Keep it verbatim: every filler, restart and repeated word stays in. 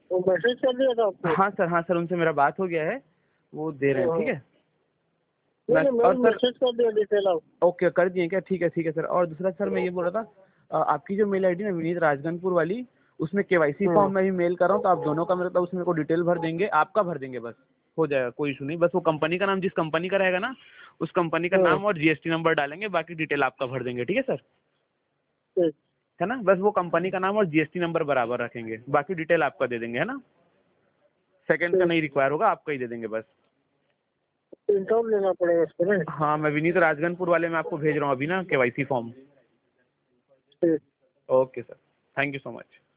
वो मैसेज कर दिया था आपको? हाँ सर, हाँ सर, उनसे मेरा बात हो गया है, वो दे रहे हैं, ठीक है। नहीं नहीं, और मैं सर मैसेज कर दिया डिटेल आप। ओके, कर दिए क्या? ठीक है ठीक है सर। और दूसरा सर मैं ये बोल रहा था, अ, आपकी जो मेल आईडी ना विनीत राजगनपुर वाली, उसमें केवाईसी फॉर्म मैं भी मेल कर रहा हूँ, तो आप दोनों का मतलब उसमें को डिटेल भर देंगे, आपका भर देंगे, बस हो जाएगा, कोई इशू नहीं। बस वो कंपनी का नाम जिस कंपनी का रहेगा ना, उस कंपनी का नाम और जीएसटी नंबर डालेंगे, बाकी डिटेल आपका भर देंगे, ठीक है सर, ठीक। है ना। बस वो कंपनी का नाम और जीएसटी नंबर बराबर रखेंगे, बाकी डिटेल आपका दे देंगे, है ना। सेकंड का नहीं रिक्वायर होगा, आपका ही दे देंगे बस। प्रिंट आउट लेना पड़ेगा इसको नहीं? हाँ, मैं विनीत राजगनपुर वाले में आपको भेज रहा हूँ अभी ना केवाईसी फॉर्म। ठीक। Okay sir, thank you so much.